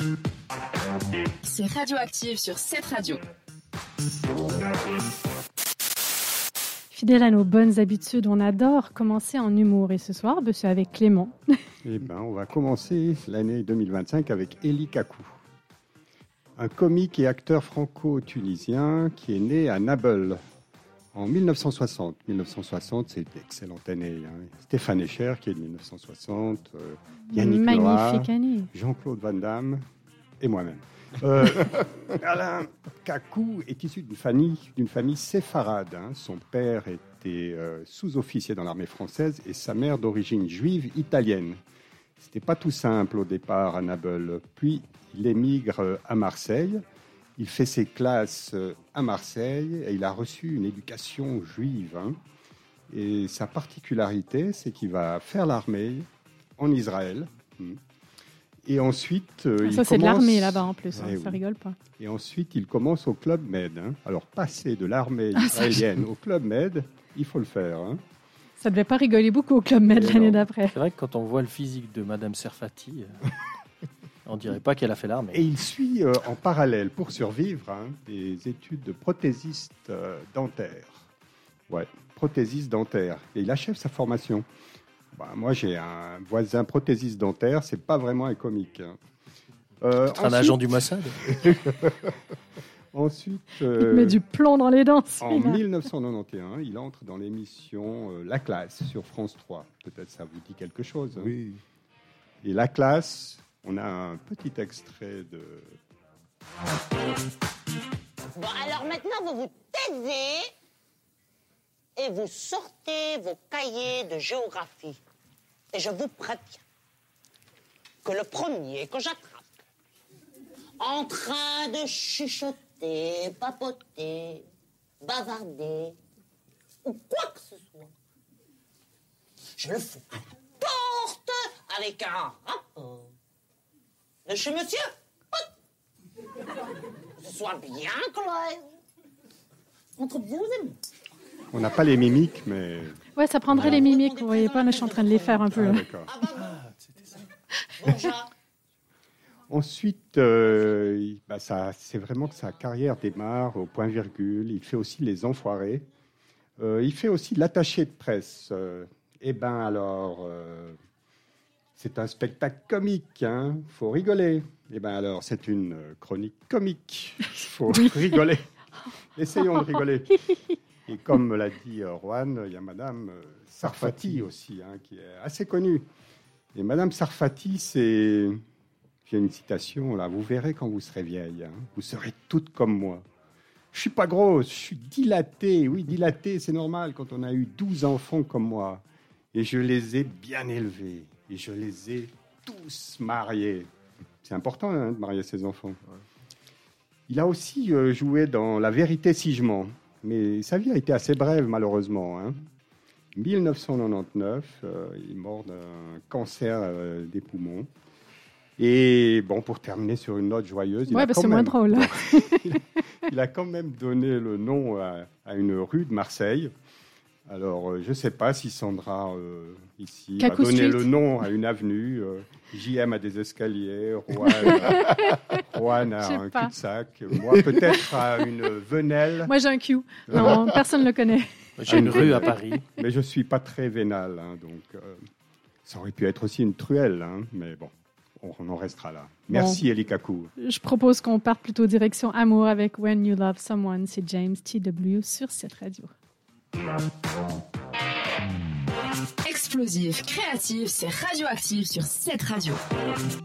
C'est Radioactive sur cette radio. Fidèle à nos bonnes habitudes, on adore commencer en humour. Et ce soir, c'est avec Clément. On va commencer l'année 2025 avec Eli Kakou, un comique et acteur franco-tunisien qui est né à Nabeul en 1960. 1960, c'est une excellente année. Stéphane Echer qui est de 1960, Yannick Noah, magnifique année. Jean-Claude Van Damme et moi-même. Alain Kakou est issu d'une famille séfarade. Son père était sous-officier dans l'armée française et sa mère d'origine juive italienne. C'était pas tout simple au départ à Nabeul. Puis il émigre à Marseille. Il fait ses classes à Marseille et il a reçu une éducation juive. Et sa particularité, c'est qu'il va faire l'armée en Israël. Et ensuite, c'est de l'armée là-bas en plus, ça rigole pas. Et ensuite, il commence au Club Med. Alors, passer de l'armée israélienne au Club Med, il faut le faire. Ça devait pas rigoler beaucoup au Club Med l'année d'après. C'est vrai que quand on voit le physique de Madame Serfati, on dirait pas qu'elle a fait l'armée. Et il suit en parallèle, pour survivre, des études de prothésiste dentaire. Ouais, prothésiste dentaire. Et il achève sa formation. Moi, j'ai un voisin prothésiste dentaire, c'est pas vraiment un comique. Un agent du Mossad. Ensuite, il met du plomb dans les dents. En 1991, il entre dans l'émission La Classe sur France 3. Peut-être ça vous dit quelque chose. Oui. Et La Classe, on a un petit extrait de... Bon, alors maintenant, vous vous taisez et vous sortez vos cahiers de géographie. Et je vous préviens que le premier que j'attrape en train de chuchoter, papoter, bavarder ou quoi que ce soit, je le fous à la porte avec un rapport de chez monsieur. Que ce soit bien clair entre vous et moi. On n'a pas les mimiques, mais... Ouais, ça prendrait les mimiques, vous voyez pas, mais je suis en train de les faire un peu. D'accord. C'était ça. Bonjour. Ensuite, c'est vraiment que sa carrière démarre au point virgule. Il fait aussi les enfoirés. Il fait aussi l'attaché de presse. C'est un spectacle comique, faut rigoler. C'est une chronique comique. Faut rigoler. Essayons de rigoler. Et comme me l'a dit Rohan, il y a Madame Sarfati aussi, qui est assez connue. Et Madame Sarfati, j'ai une citation là, vous verrez quand vous serez vieille, vous serez toutes comme moi. Je suis pas grosse, je suis dilatée. Oui, dilatée, c'est normal quand on a eu 12 enfants comme moi. Et je les ai bien élevés. Et je les ai tous mariés. C'est important de marier ses enfants. Ouais. Il a aussi joué dans La vérité si je mens. Mais sa vie a été assez brève, malheureusement. 1999, il est mort d'un cancer des poumons. Et pour terminer sur une note joyeuse... C'est moins drôle. Il a quand même donné le nom à une rue de Marseille. Alors, je ne sais pas si Sandra, ici, Kakou va donner Street. le nom à une avenue. JM a des escaliers, Rohan a un cul-de-sac, moi peut-être à une venelle. Moi j'ai un Q. Non, personne ne le connaît. J'ai une rue à Paris. Mais je ne suis pas très vénal, donc ça aurait pu être aussi une truelle, mais bon, on en restera là. Merci Eli Kakou. Je propose qu'on parte plutôt direction amour avec When You Love Someone, c'est James T.W. sur cette radio. Explosif, créatif, c'est Radioactive sur cette radio.